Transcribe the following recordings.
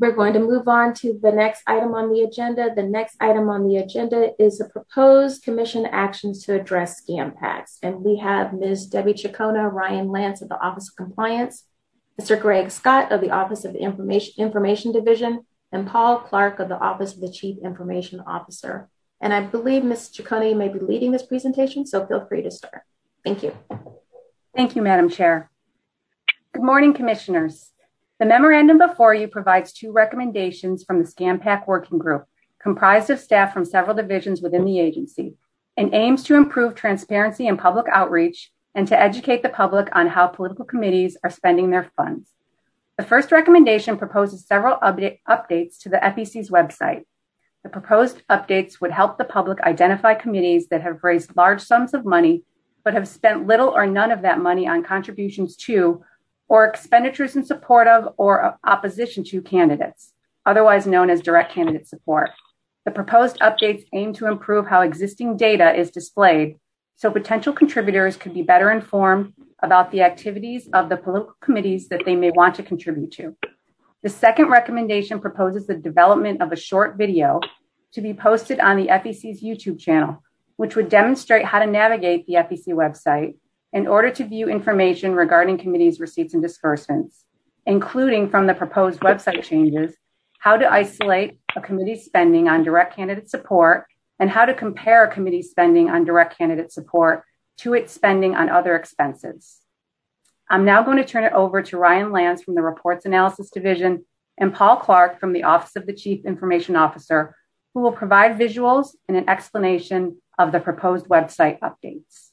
We're going to move on to the next item on the agenda. The next item on the agenda is the proposed commission actions to address scam packs. And we have Ms. Debbie Chacona, Ryan Lance of the Office of Compliance, Mr. Greg Scott of the Office of the Information Division, and Paul Clark of the Office of the Chief Information Officer. And I believe Ms. Chacona may be leading this presentation, so feel free to start. Thank you. Thank you, Madam Chair. Good morning, Commissioners. The memorandum before you provides 2 recommendations from the Scam Pack Working Group, comprised of staff from several divisions within the agency, and aims to improve transparency and public outreach and to educate the public on how political committees are spending their funds. The first recommendation proposes several updates to the FEC's website. The proposed updates would help the public identify committees that have raised large sums of money but have spent little or none of that money on contributions to or expenditures in support of or opposition to candidates, otherwise known as direct candidate support. The proposed updates aim to improve how existing data is displayed so potential contributors could be better informed about the activities of the political committees that they may want to contribute to. The second recommendation proposes the development of a short video to be posted on the FEC's YouTube channel, which would demonstrate how to navigate the FEC website in order to view information regarding committees' receipts and disbursements, including from the proposed website changes, how to isolate a committee's spending on direct candidate support, and how to compare a committee's spending on direct candidate support to its spending on other expenses. I'm now going to turn it over to Ryan Lance from the Reports Analysis Division and Paul Clark from the Office of the Chief Information Officer, who will provide visuals and an explanation of the proposed website updates.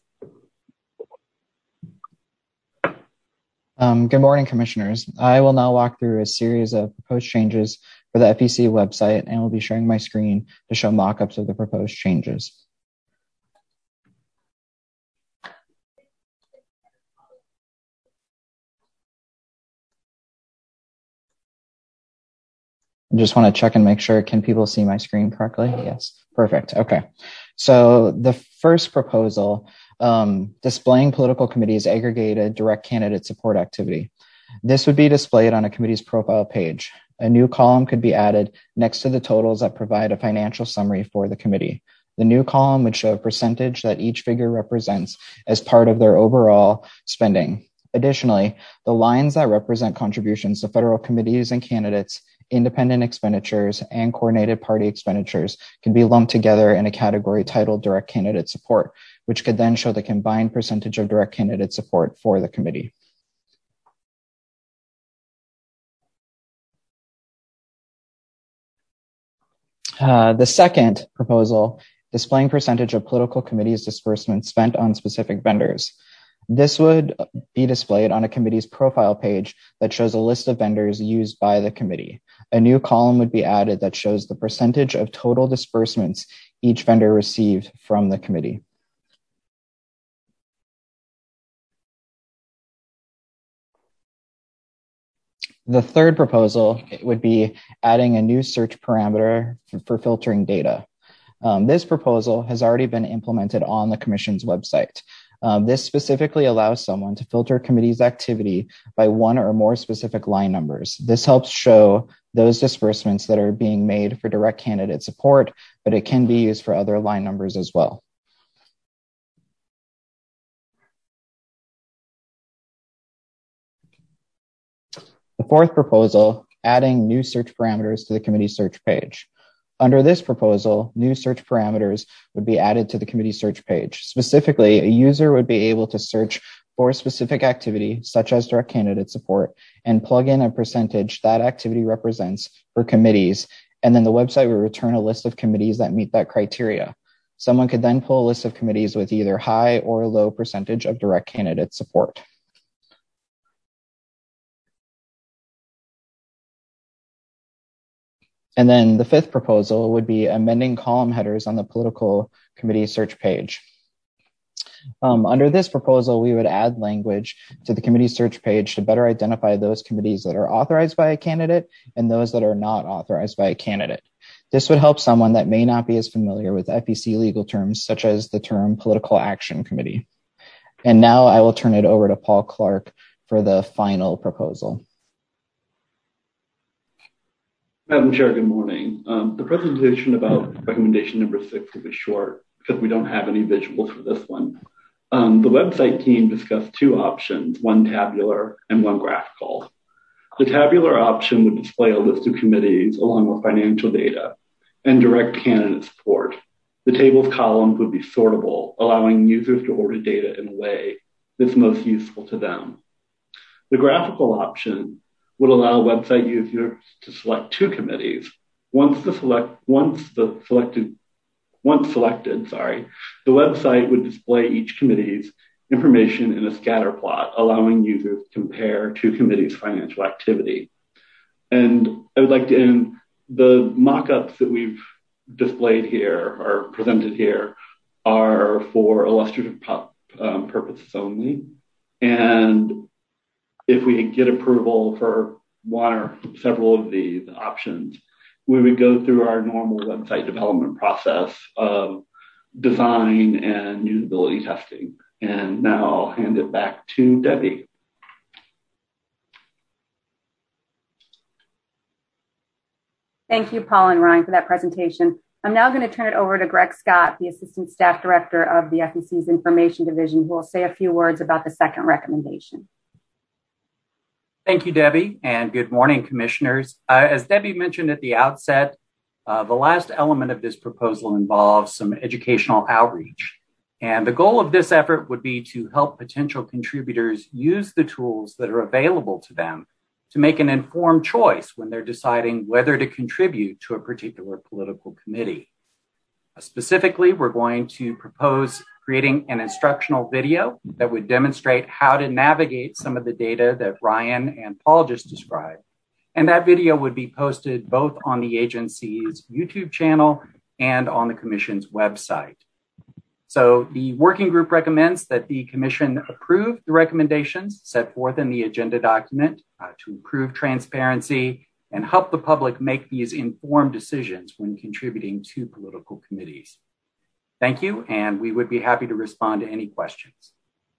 Good morning, Commissioners. I will now walk through a series of proposed changes for the FEC website and will be sharing my screen to show mock-ups of the proposed changes. I just want to check and make sure, can people see my screen correctly? Yes, perfect. Okay. So the first proposal, displaying political committees' aggregated direct candidate support activity. This would be displayed on a committee's profile page. A new column could be added next to the totals that provide a financial summary for the committee. The new column would show a percentage that each figure represents as part of their overall spending. Additionally, the lines that represent contributions to federal committees and candidates, independent expenditures, and coordinated party expenditures can be lumped together in a category titled direct candidate support, which could then show the combined percentage of direct candidate support for the committee. The second proposal, displaying percentage of political committees' disbursements spent on specific vendors. This would be displayed on a committee's profile page that shows a list of vendors used by the committee. A new column would be added that shows the percentage of total disbursements each vendor received from the committee. The third proposal would be adding a new search parameter for filtering data. This proposal has already been implemented on the Commission's website. This specifically allows someone to filter a committee's activity by one or more specific line numbers. This helps show those disbursements that are being made for direct candidate support, but it can be used for other line numbers as well. The fourth proposal, adding new search parameters to the committee search page. Under this proposal, new search parameters would be added to the committee search page. Specifically, a user would be able to search for a specific activity, such as direct candidate support, and plug in a percentage that activity represents for committees, and then the website will return a list of committees that meet that criteria. Someone could then pull a list of committees with either high or low percentage of direct candidate support. And then the fifth proposal would be amending column headers on the political committee search page. Under this proposal, we would add language to the committee search page to better identify those committees that are authorized by a candidate and those that are not authorized by a candidate. This would help someone that may not be as familiar with FEC legal terms, such as the term political action committee. And now I will turn it over to Paul Clark for the final proposal. Madam Chair, good morning. The presentation about recommendation number 6 will be short because we don't have any visuals for this one. The website team discussed two options, one tabular and one graphical. The tabular option would display a list of committees along with financial data and direct candidate support. The table's columns would be sortable, allowing users to order data in a way that's most useful to them. The graphical option would allow website users to select two committees. Once selected, the website would display each committee's information in a scatter plot, allowing users to compare two committees' financial activity. And I would like to end the mock-ups that we've displayed here or presented here are for illustrative purposes only. And if we get approval for one or several of these options, we would go through our normal website development process of design and usability testing. And now I'll hand it back to Debbie. Thank you, Paul and Ryan, for that presentation. I'm now going to turn it over to Greg Scott, the Assistant Staff Director of the FEC's Information Division, who will say a few words about the second recommendation. Thank you, Debbie, and good morning, Commissioners. As Debbie mentioned at the outset, the last element of this proposal involves some educational outreach. And the goal of this effort would be to help potential contributors use the tools that are available to them to make an informed choice when they're deciding whether to contribute to a particular political committee. Specifically, we're going to propose creating an instructional video that would demonstrate how to navigate some of the data that Ryan and Paul just described. And that video would be posted both on the agency's YouTube channel and on the Commission's website. So the working group recommends that the Commission approve the recommendations set forth in the agenda document to improve transparency and help the public make these informed decisions when contributing to political committees. Thank you, and we would be happy to respond to any questions.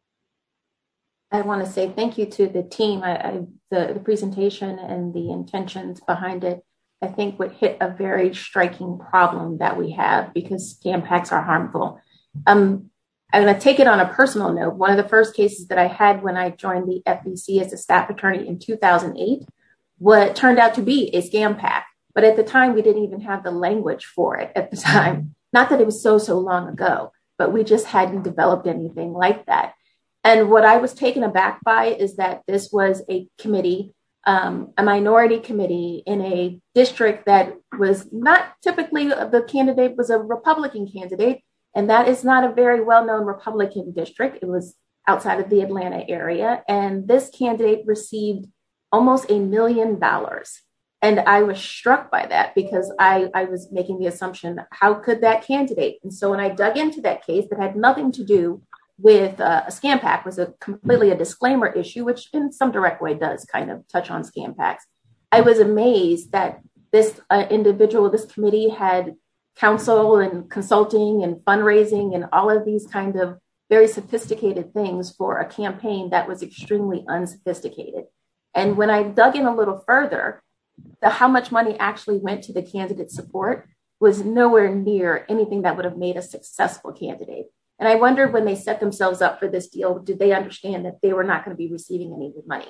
I want to say thank you to the team. The presentation and the intentions behind it, I think, would hit a very striking problem that we have because scam packs are harmful. I'm going to take it on a personal note. One of the first cases that I had when I joined the FEC as a staff attorney in 2008, what turned out to be a scam pack. But at the time, we didn't even have the language for it at the time. Not that it was so long ago, but we just hadn't developed anything like that. And what I was taken aback by is that this was a committee, a minority committee in a district that was not typically, the candidate was a Republican candidate. And that is not a very well-known Republican district. It was outside of the Atlanta area. And this candidate received almost $1 million. And I was struck by that because I was making the assumption, how could that candidate? And so when I dug into that case that had nothing to do with a scam pack, was completely a disclaimer issue, which in some direct way does kind of touch on scam packs. I was amazed that this individual, this committee had counsel and consulting and fundraising and all of these kind of very sophisticated things for a campaign that was extremely unsophisticated. And when I dug in a little further, how much money actually went to the candidate support was nowhere near anything that would have made a successful candidate. And I wondered when they set themselves up for this deal, did they understand that they were not going to be receiving any money?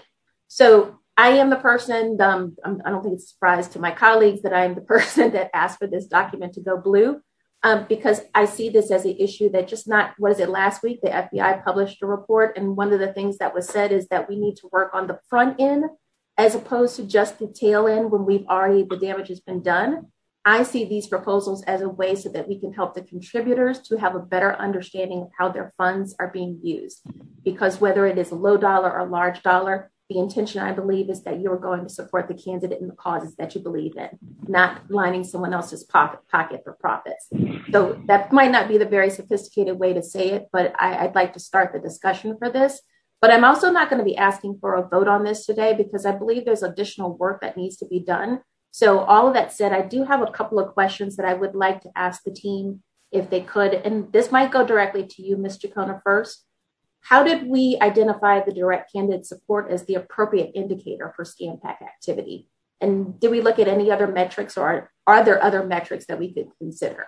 So I am the person, I don't think it's a surprise to my colleagues that I am the person that asked for this document to go blue, because I see this as an issue that just not, last week, the FBI published a report. And one of the things that was said is that we need to work on the front end as opposed to just the tail end when the damage has been done. I see these proposals as a way so that we can help the contributors to have a better understanding of how their funds are being used. Because whether it is a low dollar or large dollar, the intention, I believe, is that you're going to support the candidate and the causes that you believe in, not lining someone else's pocket for profits. So that might not be the very sophisticated way to say it, but I'd like to start the discussion for this. But I'm also not going to be asking for a vote on this today because I believe there's additional work that needs to be done. So all of that said, I do have a couple of questions that I would like to ask the team if they could. And this might go directly to you, Ms. Chacona, first. How did we identify the direct candidate support as the appropriate indicator for scam pack activity? And did we look at any other metrics, or are there other metrics that we could consider?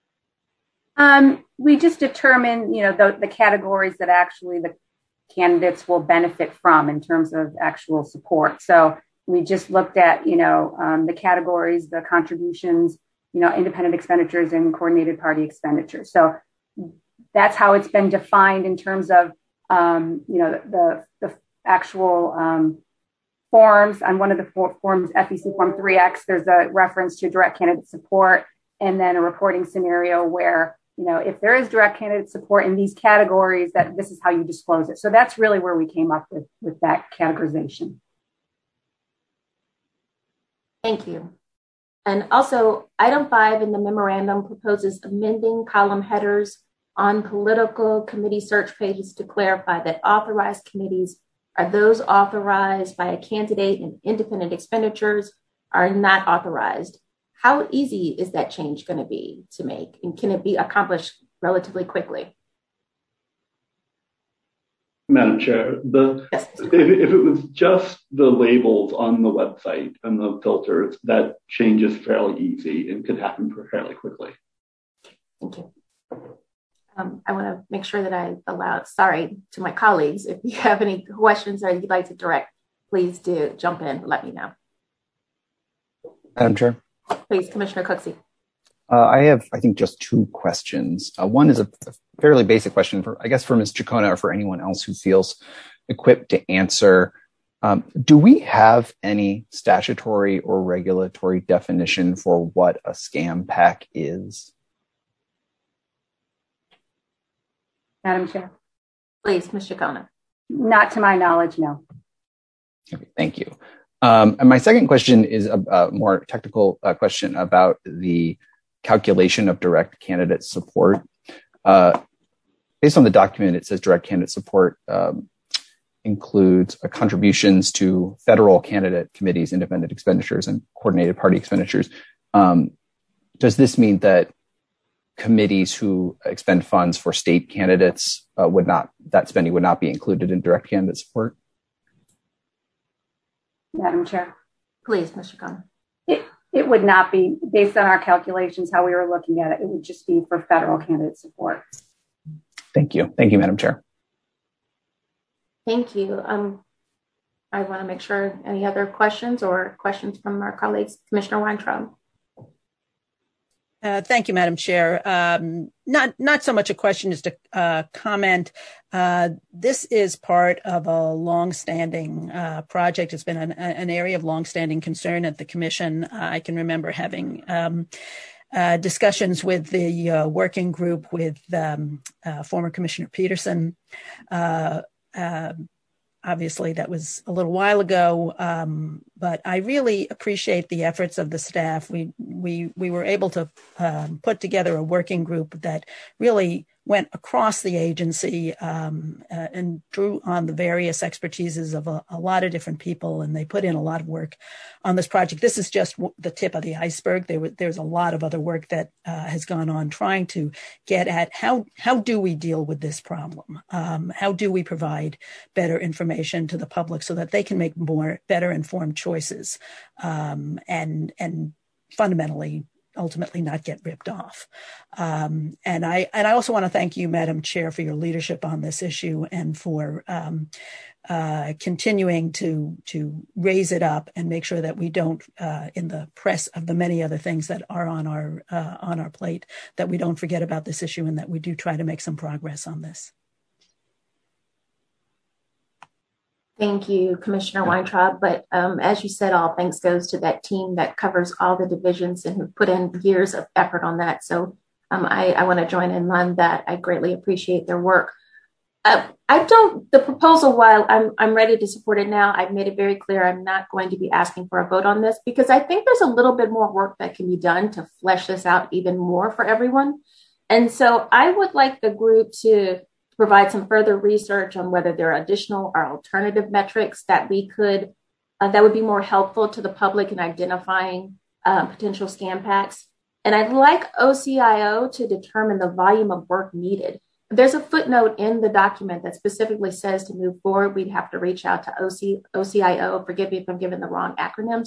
We just determined, the categories that actually the candidates will benefit from in terms of actual support. So we just looked at, the categories, the contributions, independent expenditures and coordinated party expenditures. So that's how it's been defined in terms of, the actual forms. On one of the forms, FEC Form 3X, there's a reference to direct candidate support, and then a reporting scenario where, if there is direct candidate support in these categories, that this is how you disclose it. So that's really where we came up with that categorization. Thank you. And also, item 5 in the memorandum proposes amending column headers on political committee search pages to clarify that authorized committees are those authorized by a candidate, and independent expenditures are not authorized. How easy is that change going to be to make? And can it be accomplished relatively quickly? Madam Chair, Yes. if it was just the labels on the website and the filters, that change is fairly easy and could happen fairly quickly. Thank you. I want to make sure that I allow, sorry to my colleagues, if you have any questions or you'd like to direct, please do jump in, let me know. Madam Chair. Please, Commissioner Cooksey. I have, I think, just 2 questions. One is a fairly basic question for Ms. Chacona, or for anyone else who feels equipped to answer. Do we have any statutory or regulatory definition for what a scam PAC is? Madam Chair. Please, Ms. Chacona. Not to my knowledge, no. Okay, thank you. And my second question is a more technical question about the calculation of direct candidate support. Based on the document, it says direct candidate support includes contributions to federal candidate committees, independent expenditures, and coordinated party expenditures. Does this mean that committees who expend funds for state candidates that spending would not be included in direct candidate support? Madam Chair. Please, Mr. Chacona. It would not be, based on our calculations, how we were looking at it. It would just be for federal candidate support. Thank you. Thank you, Madam Chair. Thank you. I want to make sure any other questions or questions from our colleagues. Commissioner Weintraub. Thank you, Madam Chair. Not so much a question as a comment. This is part of a longstanding project. It's been an area of longstanding concern at the Commission. I can remember having discussions with the working group with former Commissioner Peterson. Obviously, that was a little while ago, but I really appreciate the efforts of the staff. We were able to put together a working group that really went across the agency and drew on the various expertises of a lot of different people, and they put in a lot of work on this project. This is just the tip of the iceberg. There's a lot of other work that has gone on trying to get at how do we deal with this problem? How do we provide better information to the public so that they can make better informed choices and fundamentally ultimately not get ripped off. And I also want to thank you, Madam Chair, for your leadership on this issue and for continuing to raise it up and make sure that we don't, in the press of the many other things that are on our plate, that we don't forget about this issue and that we do try to make some progress on this. Thank you, Commissioner Weintraub. But as you said, all thanks goes to that team that covers all the divisions and who put in years of effort on that. So I want to join in on that. I greatly appreciate their work. The proposal, while I'm ready to support it now, I've made it very clear I'm not going to be asking for a vote on this because I think there's a little bit more work that can be done to flesh this out even more for everyone. And so I would like the group to provide some further research on whether there are additional or alternative metrics that we could, that would be more helpful to the public in identifying potential scam PACs. And I'd like OCIO to determine the volume of work needed. There's a footnote in the document that specifically says to move forward, we'd have to reach out to OCIO. Forgive me if I'm giving the wrong acronyms,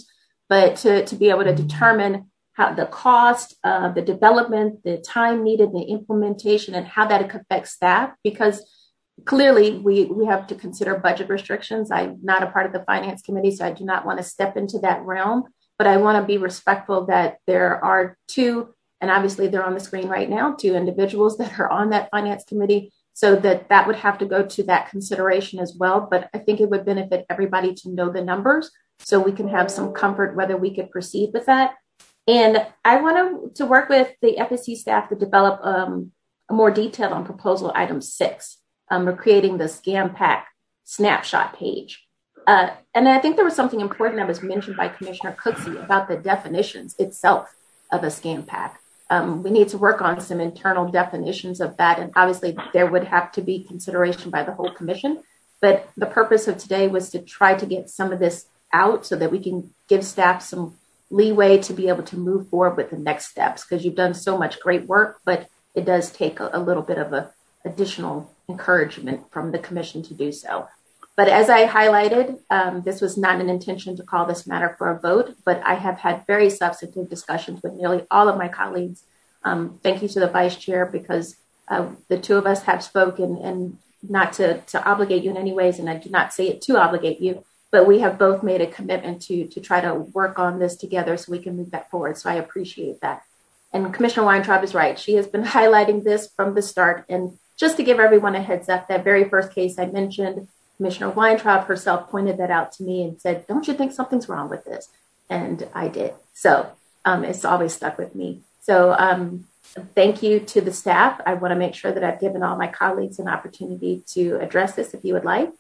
but to be able to determine how the cost, the development, the time needed, the implementation, and how that affects staff, because clearly we have to consider budget restrictions. I'm not a part of the finance committee, so I do not want to step into that realm, but I want to be respectful that there are two, and obviously they're on the screen right now, two individuals that are on that finance committee, so that would have to go to that consideration as well. But I think it would benefit everybody to know the numbers so we can have some comfort whether we could proceed with that. And I want to work with the FSC staff to develop a more detail on proposal item 6. We're creating the SCAMPAC snapshot page. And I think there was something important that was mentioned by Commissioner Cooksey about the definitions itself of a SCAMPAC. We need to work on some internal definitions of that. And obviously there would have to be consideration by the whole commission. But the purpose of today was to try to get some of this out so that we can give staff some leeway to be able to move forward with the next steps, because you've done so much great work, but it does take a little bit of a additional encouragement from the commission to do so. But as I highlighted, this was not an intention to call this matter for a vote, but I have had very substantive discussions with nearly all of my colleagues. Thank you to the vice chair, because the two of us have spoken, and not to obligate you in any ways, and I do not say it to obligate you, but we have both made a commitment to try to work on this together so we can move that forward. So I appreciate that. And Commissioner Weintraub is right. She has been highlighting this from the start. And just to give everyone a heads up, that very first case I mentioned, Commissioner Weintraub herself pointed that out to me and said, don't you think something's wrong with this? And I did. So it's always stuck with me. So thank you to the staff. I want to make sure that I've given all my colleagues an opportunity to address this if you would like.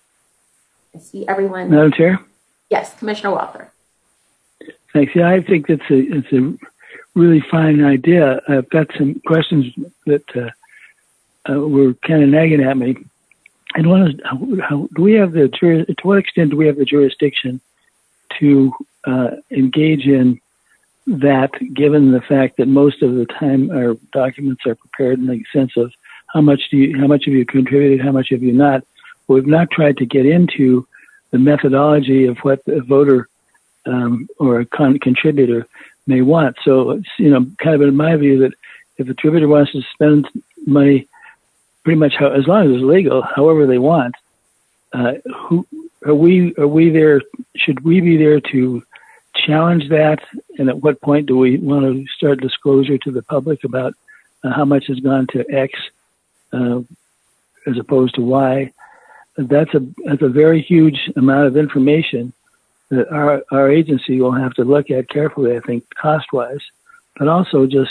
I see everyone. Madam Chair? Yes, Commissioner Walther. Thanks. Yeah, I think it's a really fine idea. I've got some questions that were kind of nagging at me. And one is, how do we have to what extent do we have the jurisdiction to engage in that, given the fact that most of the time our documents are prepared in the sense of how much have you contributed, how much have you not? We've not tried to get into the methodology of what a voter or a contributor may want. So it's, kind of in my view that if a contributor wants to spend money pretty much as long as it's legal, however they want, who are we there? Should we be there to challenge that? And at what point do we want to start disclosure to the public about how much has gone to X as opposed to Y? That's a very huge amount of information that our agency will have to look at carefully, I think, cost-wise, but also just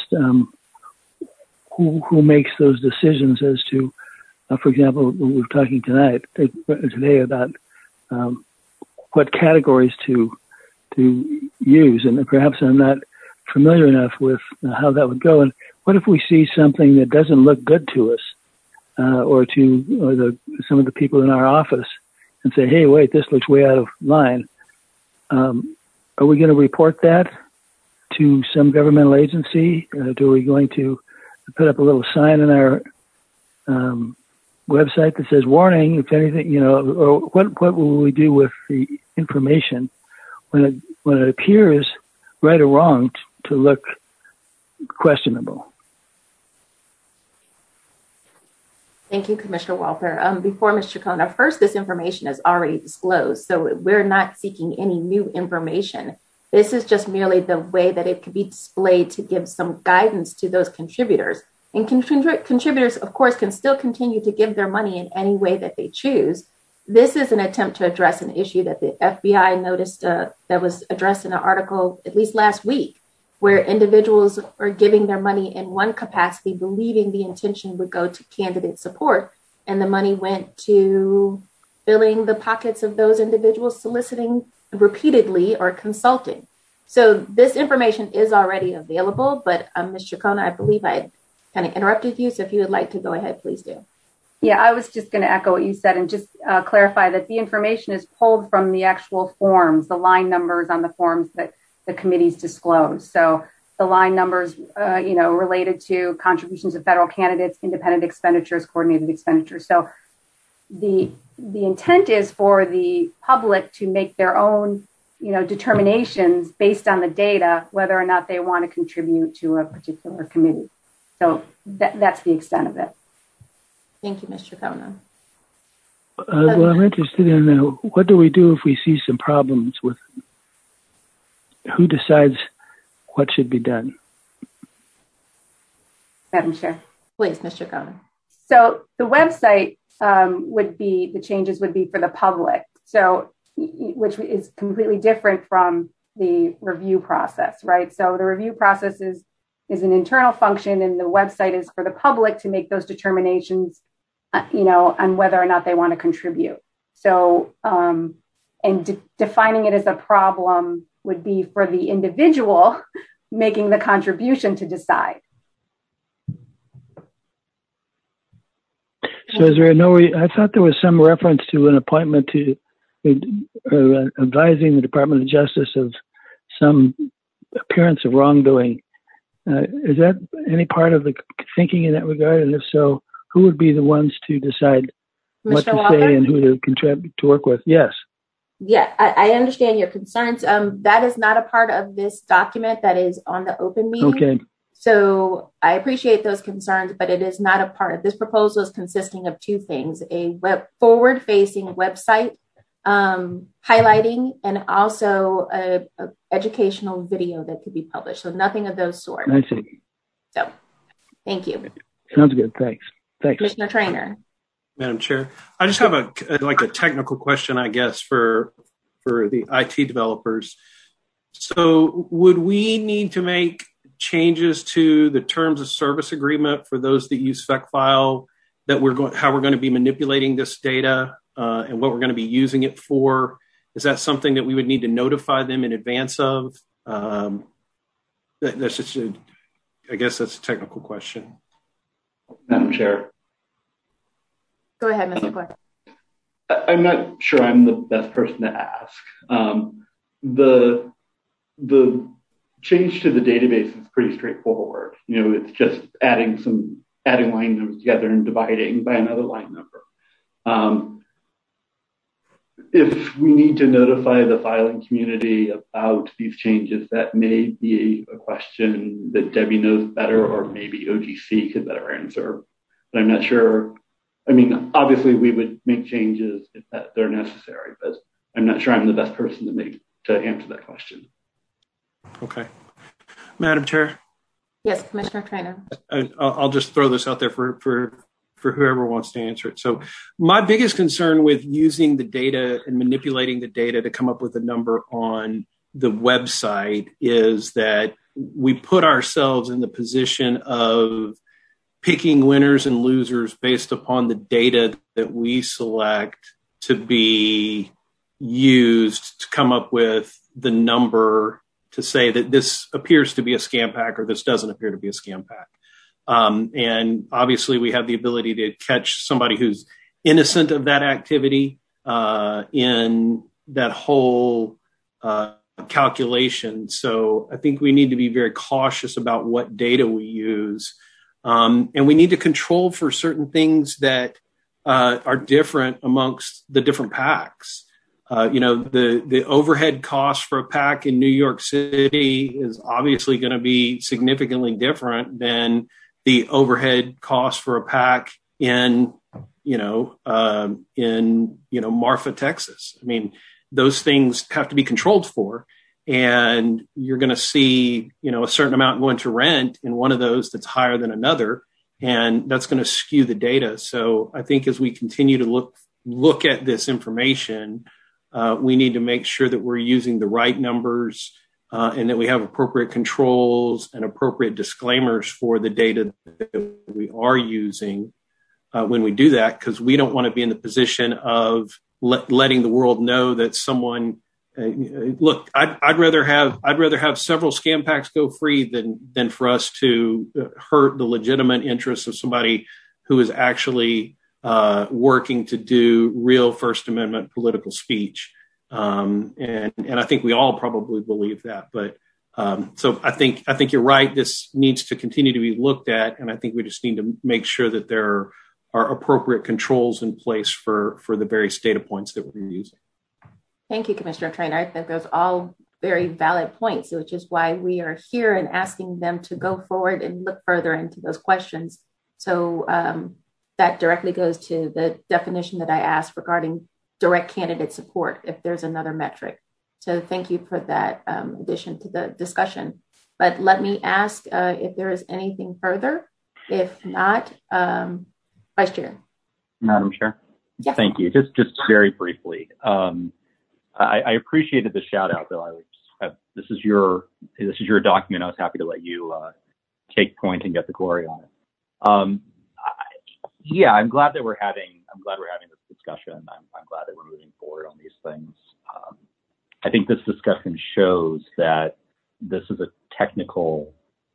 who makes those decisions as to, for example, we're talking today about what categories to use, and perhaps I'm not familiar enough with how that would go. And what if we see something that doesn't look good to us? Or some of the people in our office, and say, hey, wait, this looks way out of line. Are we going to report that to some governmental agency? Are we going to put up a little sign on our website that says warning, if anything, or what will we do with the information when it appears right or wrong to look questionable? Thank you, Commissioner Walther. Before Ms. Chacona, first, this information is already disclosed, so we're not seeking any new information. This is just merely the way that it could be displayed to give some guidance to those contributors. And contributors, of course, can still continue to give their money in any way that they choose. This is an attempt to address an issue that the FBI noticed that was addressed in an article at least last week, where individuals are giving their money in one capacity, believing the intention would go to candidate support, and the money went to filling the pockets of those individuals soliciting repeatedly or consulting. So this information is already available, but Ms. Chacona, I believe I kind of interrupted you, so if you would like to go ahead, please do. Yeah, I was just going to echo what you said and just clarify that the information is pulled from the actual forms, the line numbers on the forms that the committees disclose. So the line numbers, related to contributions of federal candidates, independent expenditures, coordinated expenditures. So the intent is for the public to make their own determinations based on the data, whether or not they want to contribute to a particular committee. So that's the extent of it. Thank you, Ms. Chacona. Well, I'm interested in what do we do if we see some problems with who decides what should be done? Madam Chair. Please, Ms. Chacona. So the website the changes would be for the public. So, which is completely different from the review process, right? So the review process is an internal function, and the website is for the public to make those determinations, on whether or not they want to contribute. So, defining it as a problem would be for the individual making the contribution to decide. So is there I thought there was some reference to an appointment to advising the Department of Justice of some appearance of wrongdoing. Is that any part of the thinking in that regard? And if so, who would be the ones to decide what to say and who to contribute to work with? Yes. Yeah, I understand your concerns. That is not a part of this document that is on the open meeting. Okay. So I appreciate those concerns, but it is not a part of this proposal. Is consisting of two things: a forward-facing website highlighting, and also a educational video that could be published. So nothing of those sorts. I see. So, thank you. Sounds good. Thanks. Commissioner Traynor. Madam Chair, I just have a technical question, I guess, for the IT developers. So, would we need to make changes to the terms of service agreement for those that use spec file, that how we're going to be manipulating this data and what we're going to be using it for? Is that something that we would need to notify them in advance of? That's just I guess that's a technical question. Madam Chair. Go ahead, Mr. Clark. I'm not sure I'm the best person to ask. The change to the database is pretty straightforward. It's just adding line numbers together and dividing by another line number. If we need to notify the filing community about these changes, that may be a question that Debbie knows better, or maybe OGC could better answer. But I'm not sure. I mean, obviously we would make changes if they're necessary, but I'm not sure I'm the best person to answer that question. Okay. Madam Chair? Yes, Commissioner Traynor. I'll just throw this out there for whoever wants to answer it. So my biggest concern with using the data and manipulating the data to come up with a number on the website is that we put ourselves in the position of picking winners and losers based upon the data that we select to be used to come up with the number to say that this appears to be a scam pack or this doesn't appear to be a scam pack. And obviously we have the ability to catch somebody who's innocent of that activity in that whole calculation. So I think we need to be very cautious about what data we use. And we need to control for certain things that are different amongst the different PACs. The overhead cost for a PAC in New York City is obviously going to be significantly different than the overhead cost for a PAC in Marfa, Texas. I mean, those things have to be controlled for, and you're going to see, a certain amount going to rent in one of those that's higher than another, and that's going to skew the data. So I think as we continue to look at this information, we need to make sure that we're using the right numbers and that we have appropriate controls and appropriate disclaimers for the data that we are using when we do that, because we don't want to be in the position of letting the world know that someone look. I'd rather have several scam packs go free than for us to hurt the legitimate interests of somebody who is actually working to do real First Amendment political speech. And I think we all probably believe that. But so I think you're right. This needs to continue to be looked at. And I think we just need to make sure that there are appropriate controls in place for the various data points that we're using. Thank you, Commissioner Trainer. I think those are all very valid points, which is why we are here and asking them to go forward and look further into those questions. So that directly goes to the definition that I asked regarding direct candidate support, if there's another metric. So thank you for that addition to the discussion. But let me ask if there is anything further. If not, Vice Chair. Madam Chair. Yes. Thank you. Just very briefly. I appreciated the shout out, though. This is your document. I was happy to let you take point and get the glory on it. Yeah, I'm glad that we're having this discussion. I'm glad that we're moving forward on these things. I think this discussion shows that this is a technical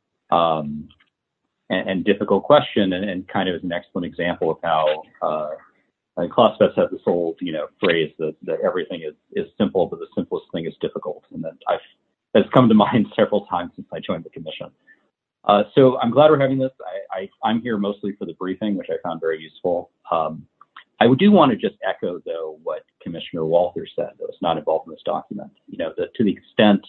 and difficult question, and kind of is an excellent example of how ClassFest has this old, phrase that everything is simple, but the simplest thing is difficult, and that has come to mind several times since I joined the commission. So I'm glad we're having this. I'm here mostly for the briefing, which I found very useful. I do want to just echo, though, what Commissioner Walters said, though it's not involved in this document. That to the extent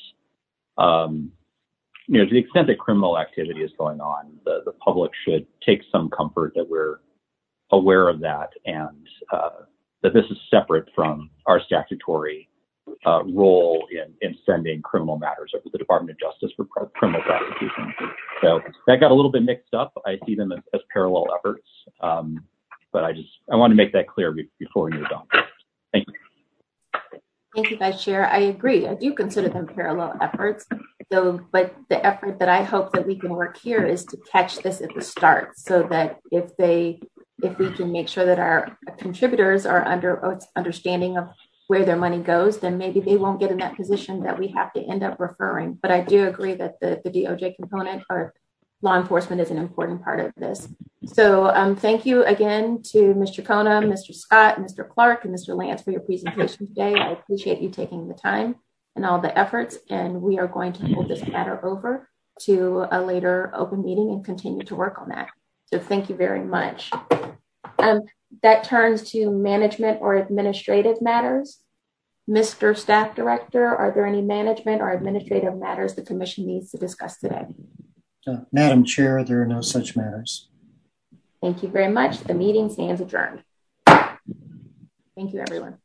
that criminal activity is going on, the public should take some comfort that we're aware of that, and that this is separate from our statutory role in sending criminal matters over to the Department of Justice for criminal prosecution. So that got a little bit mixed up. I see them as parallel efforts, but I want to make that clear before we move on. Thank you. Thank you, Vice Chair. I agree. I do consider them parallel efforts, but the effort that I hope that we can work here is to catch this at the start, so that if we can make sure that our contributors are understanding of where their money goes, then maybe they won't get in that position that we have to end up referring. But I do agree that the DOJ component or law enforcement is an important part of this. So thank you again to Mr. Kona, Mr. Scott, Mr. Clark, and Mr. Lance for your presentation today. I appreciate you taking the time and all the efforts, and we are going to hold this matter over to a later open meeting and continue to work on that. So thank you very much. That turns to management or administrative matters. Mr. Staff Director, are there any management or administrative matters the Commission needs to discuss today? Madam Chair, there are no such matters. Thank you very much. The meeting stands adjourned. Thank you, everyone.